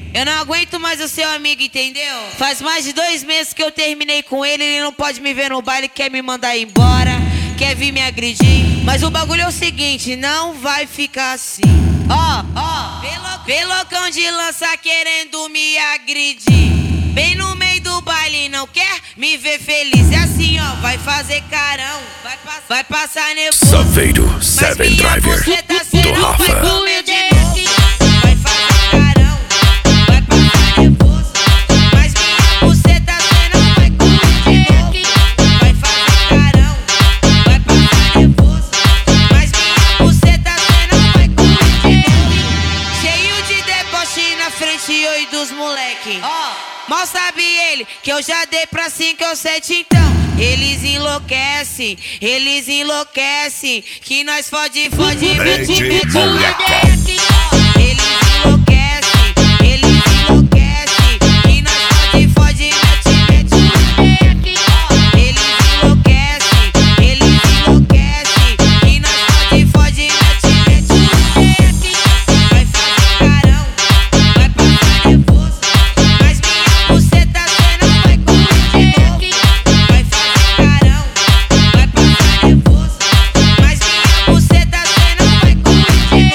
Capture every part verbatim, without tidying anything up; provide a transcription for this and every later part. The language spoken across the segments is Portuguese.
Eu não aguento mais o seu amigo, entendeu? Faz mais de dois meses que eu terminei com ele. Ele não pode me ver no baile, quer me mandar embora, quer vir me agredir. Mas o bagulho é o seguinte, não vai ficar assim. Ó, ó, vê loucão de lança querendo me agredir. Bem no meio do baile, não quer me ver feliz. É assim, ó, vai fazer carão, vai, pass vai passar nervoso. Saveiro Seven Driver do Rafa. Vai fazer carão, vai passar nervoso. Mas minha buceta cê não vai curtir. Vai fazer carão, vai passar nervoso. Mas minha buceta cê não vai curtir. Cheio de deboche na frente, oi dos moleque. Ó. Mal sabe ele que eu já dei pra cinco ou sete, então eles enlouquecem, eles enlouquecem. Que nós fode, fode, mete, mete o moleque. Eles enlouquecem, eles enlouquecem. Que nós fode, fode, mete, mete o moleque. Eles enlouquecem, eles enlouquecem. Que nós fode, fode, mete, mete o moleque. Vai fazer carão, vai passar nervoso. Mas minha buceta cê não vai curtir. Vai fazer carão, vai passar nervoso. Mas minha buceta cê não vai curtir.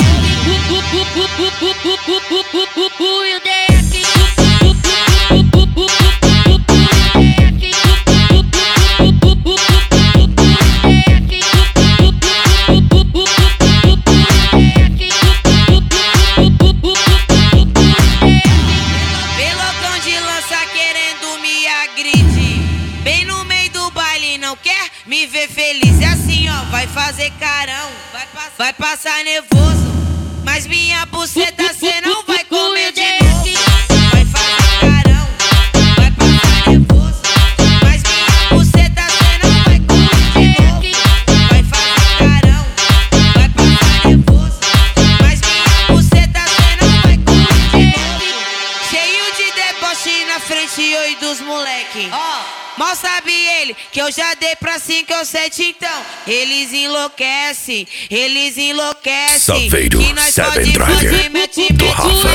Vê loucão de lança querendo me agredir. Bem no meio do baile, não quer me ver feliz. É assim, ó, vai fazer carão, vai, pass vai passar nervoso. Mas minha buceta cê não vai comer de novo. Vai fazer carão, vai passar nervoso. Mas minha buceta cê não vai curtir. Vai fazer carão, vai passar nervoso. Mas minha buceta cê não vai curtir. Cheio de deboche na frente, oi dos moleque. Ó. Mal sabe ele que eu já dei pra cinco ou sete, então eles enlouquecem, eles enlouquecem. Saveiro Que nós Seven pode Driver fazer, mete, do mete Rafa.